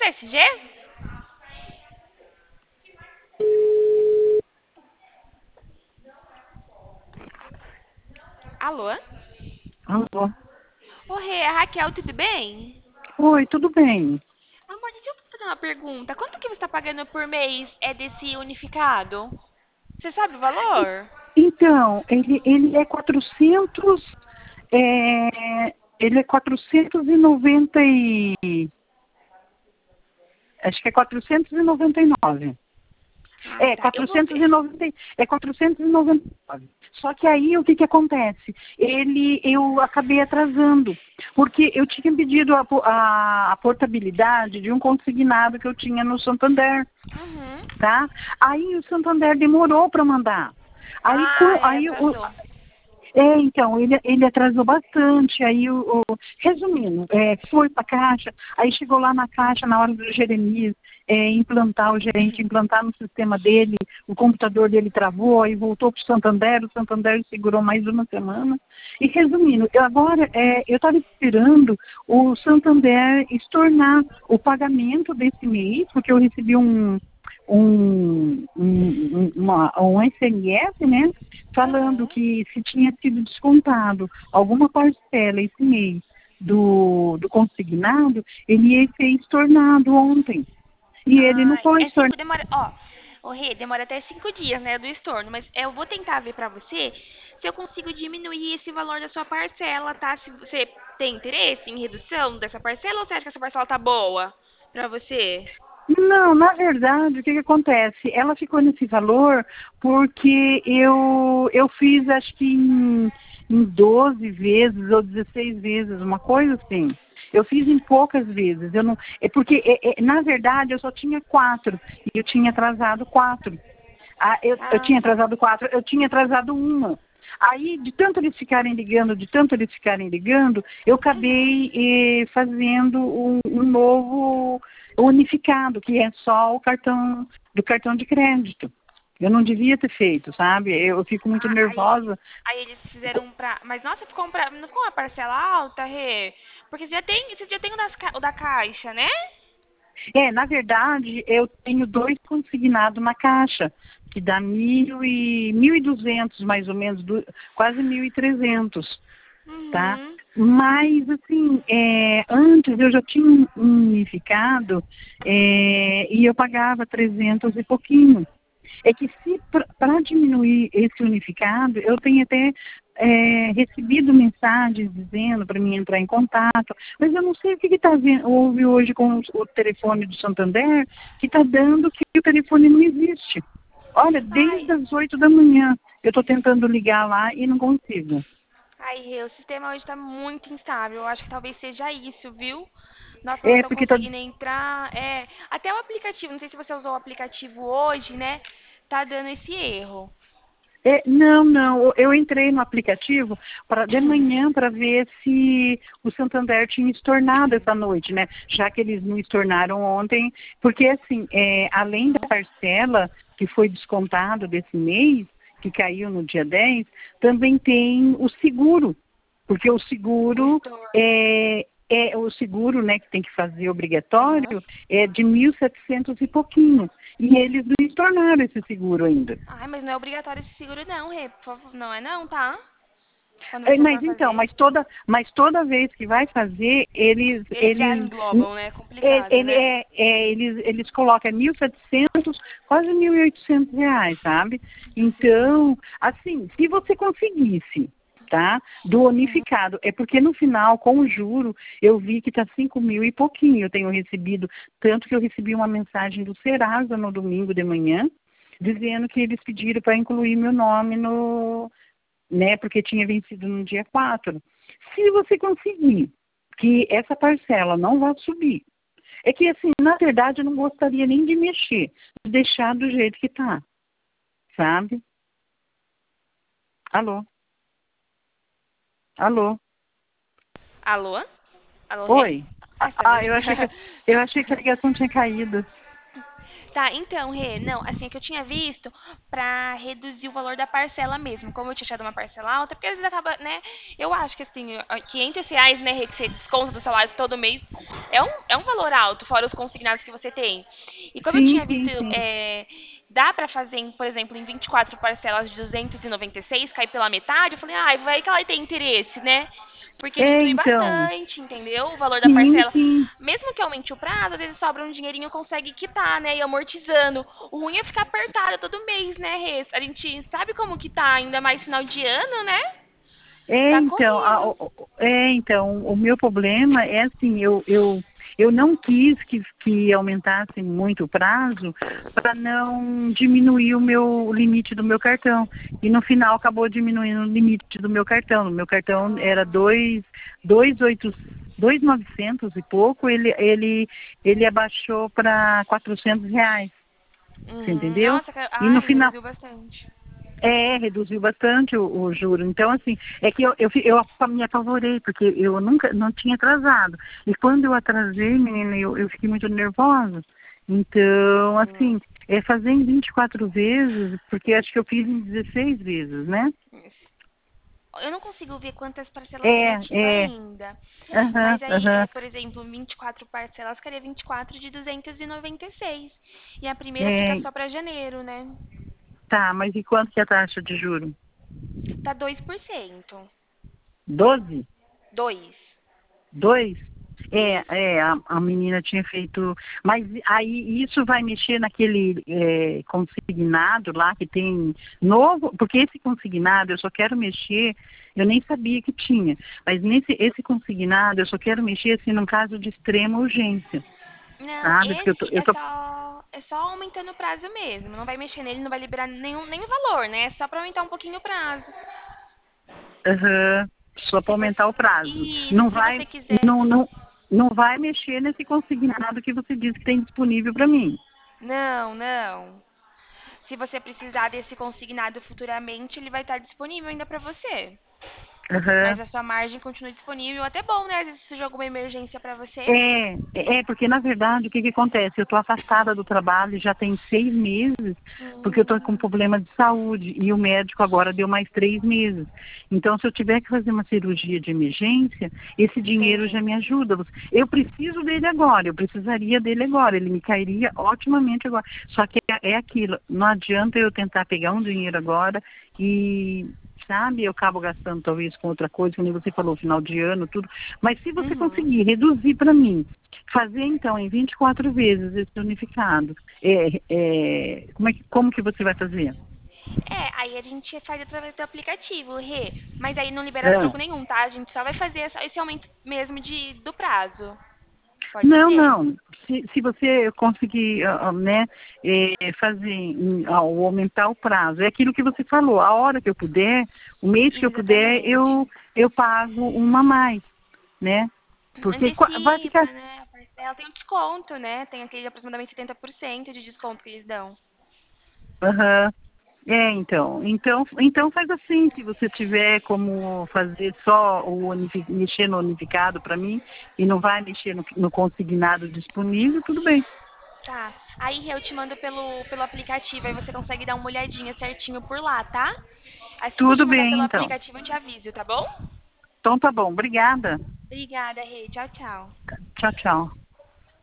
SG? Alô? Alô? Ô, Rê, é a Raquel, tudo bem? Oi, tudo bem? Amor, deixa eu fazer uma pergunta. Quanto que você está pagando por mês desse unificado? Você sabe o valor? Então, ele é 400, ele é 490 acho que é 499. Ah, É, tá. Eu vou ver. 499. Só que aí o que que acontece? Eu acabei atrasando, porque eu tinha pedido a portabilidade de um consignado que eu tinha no Santander, Uhum. tá? Aí o Santander demorou para mandar. Aí, Ah, aí atrasou. então, ele atrasou bastante. Aí, resumindo, foi para a Caixa, aí chegou lá na Caixa, na hora do Jeremias implantar, o gerente implantar no sistema dele, o computador dele travou, aí voltou para o Santander segurou mais uma semana. E resumindo, eu estava esperando o Santander estornar o pagamento desse mês, porque eu recebi um SMS, né? Falando Uhum. que se tinha sido descontado alguma parcela esse mês do consignado, ele ia ser estornado ontem. E ele não Ah, foi é cinco, estornado. demora, ó, o Rê, demora até 5 dias, né, do estorno, mas eu vou tentar ver pra você se eu consigo diminuir esse valor da sua parcela, tá? Se você tem interesse em redução dessa parcela ou você acha que essa parcela tá boa pra você? Não, na verdade, o que acontece? Ela ficou nesse valor porque eu fiz, acho que em 12 vezes ou 16 vezes, uma coisa assim. Eu fiz em poucas vezes. Eu não, porque, na verdade, eu só tinha 4 e eu tinha atrasado 4. Eu Ah, tinha tá. atrasado 4, eu tinha atrasado uma. Aí, de tanto eles ficarem ligando, eu Uhum. acabei fazendo um novo unificado, que é só o cartão do cartão de crédito. Eu não devia ter feito, sabe? Eu fico muito Ah, nervosa. aí eles fizeram pra. Mas nossa, não ficou uma parcela alta, Rê? Porque você já tem o da Caixa, né? Na verdade, eu tenho 2 consignados na caixa, que dá 1.200 mais ou menos, quase 1.300. Tá? Uhum. Mas, assim, antes eu já tinha um unificado e eu pagava 300 e pouquinho. É que se para diminuir esse unificado, eu tenho até recebido mensagens dizendo para mim entrar em contato, mas eu não sei o que houve hoje com o telefone do Santander, que está dando que o telefone não existe. Olha, Ai, desde as 8 da manhã eu estou tentando ligar lá e não consigo. ai, Rê, o sistema hoje tá muito instável. Eu acho que talvez seja isso, viu? Nossa, não É tô porque tá. conseguindo entrar. Até o aplicativo, não sei se você usou o aplicativo hoje, né? Tá dando esse erro. Não, não. Eu entrei no aplicativo de manhã para ver se o Santander tinha estornado essa noite, né? Já que eles não estornaram ontem, porque assim, além da parcela que foi descontado desse mês, que caiu no dia 10, também tem o seguro, porque o O seguro estorno. o seguro, né, que tem que fazer Aham. obrigatório é de 1.700 e pouquinho. E eles não estornaram esse seguro ainda. Ai, mas não é obrigatório esse seguro não, Rê. Por favor, não é não, tá? Quando É, você Mas for então, fazer. mas toda vez que vai fazer, Eles já englobam, né? É complicado, né? eles colocam 1.700, quase 1.800 reais, sabe? Sim. Então, assim, se você conseguisse, tá? Do unificado, é porque no final, com o juro, eu vi que está 5.000 e pouquinho. Eu tenho recebido, tanto que eu recebi uma mensagem do Serasa no domingo de manhã, dizendo que eles pediram para incluir meu nome no, né? Porque tinha vencido no dia 4. Se você conseguir que essa parcela não vá subir, é que assim, na verdade, eu não gostaria nem de mexer, de deixar do jeito que está, sabe? Alô? Alô? Alô? Alô, Rê? Oi? Ah, você tá me ouvindo? Eu achei que a ligação tinha caído. Tá, então, Rê, não, assim, é que eu tinha visto pra reduzir o valor da parcela mesmo, como eu tinha achado uma parcela alta, porque às vezes acaba, né, eu acho que assim, R$ 500, né, Rê, que você desconta do salário todo mês, é um valor alto, fora os consignados que você tem. E como eu Sim, tinha visto, sim, sim. dá pra fazer, por exemplo, em 24 parcelas de 296, cair pela metade, eu falei, ai, vai que ela tem interesse, né? Porque É, diminui então, bastante, entendeu? O valor da sim, parcela. sim. Mesmo que aumente o prazo, às vezes sobra um dinheirinho, consegue quitar, né? E amortizando. O ruim é ficar apertada todo mês, né, Rê? A gente sabe como que tá, ainda mais final de ano, né? É, Tá então, corrido. o meu problema é assim, eu não quis que aumentasse muito o prazo para não diminuir o meu limite do meu cartão. E no final acabou diminuindo o limite do meu cartão. O meu cartão era Ah, 2.900 e pouco, ele abaixou para R$ 400, você entendeu? nossa, E no ai, final, reduziu bastante. reduziu bastante o juro. Então, assim, é que eu me apavorei, porque eu nunca, não tinha atrasado. E quando eu atrasei, menina, eu fiquei muito nervosa. Então, Hum. assim, é fazer em 24 vezes, porque acho que eu fiz em 16 vezes, né? Eu não consigo ver quantas parcelas tem ativa É, ainda. aham, Mas aí, aham, por exemplo, 24 parcelas, ficaria 24 de 296. E a primeira fica é, só para janeiro, né? tá, mas e quanto que é a taxa de juro? Tá 2%. 12? 2. 2? Isso. A menina tinha feito. Mas aí isso vai mexer naquele consignado lá que tem novo, porque esse consignado eu só quero mexer, eu nem sabia que tinha, mas esse consignado eu só quero mexer assim num caso de extrema urgência, Não, sabe? Porque esse eu tô. é só aumentando o prazo mesmo. Não vai mexer nele, não vai liberar nenhum valor, né? É só para aumentar um pouquinho o prazo. Aham, só para Se você, aumentar o prazo. isso, Não se vai, você quiser. não vai mexer nesse consignado que você disse que tem disponível para mim. Não, não. Se você precisar desse consignado futuramente, ele vai estar disponível ainda para você. Mas Aham. a sua margem continua disponível. Até bom, né? Às vezes surge alguma emergência para você. Porque na verdade o que acontece? Eu estou afastada do trabalho já tem 6 meses, porque eu estou com Hum, problema de saúde e o médico agora deu mais 3 meses. Então, se eu tiver que fazer uma cirurgia de emergência, esse dinheiro já sim. me ajuda. Eu preciso dele agora, eu precisaria dele agora, ele me cairia otimamente agora. Só que é aquilo, não adianta eu tentar pegar um dinheiro agora e sabe, eu acabo gastando talvez com outra coisa, como você falou, final de ano, tudo. Mas se você Uhum. conseguir reduzir para mim, fazer então em 24 vezes esse unificado, como que você vai fazer? Aí a gente faz através do aplicativo, Rê. Mas aí não libera Ah, troco nenhum, tá? A gente só vai fazer esse aumento mesmo do prazo. Pode não, ser? não. Se você conseguir, né, fazer, ou aumentar o prazo, é aquilo que você falou, a hora que eu puder, o mês que eu puder, Exatamente. eu pago uma a mais, né? Porque vai Antecipa, ficar. né? A parcela tem um desconto, né? Tem aquele aproximadamente 70% de desconto que eles dão. Aham. Então faz assim, se você tiver como fazer só mexer no unificado para mim e não vai mexer no consignado disponível, tudo bem. Tá. Aí eu te mando pelo aplicativo, aí você consegue dar uma olhadinha certinho por lá, tá? Assim que eu te Tudo mandar bem, pelo então. aplicativo, eu te aviso, tá bom? Então tá bom, obrigada. Obrigada, Rê. Tchau, tchau. Tchau, tchau.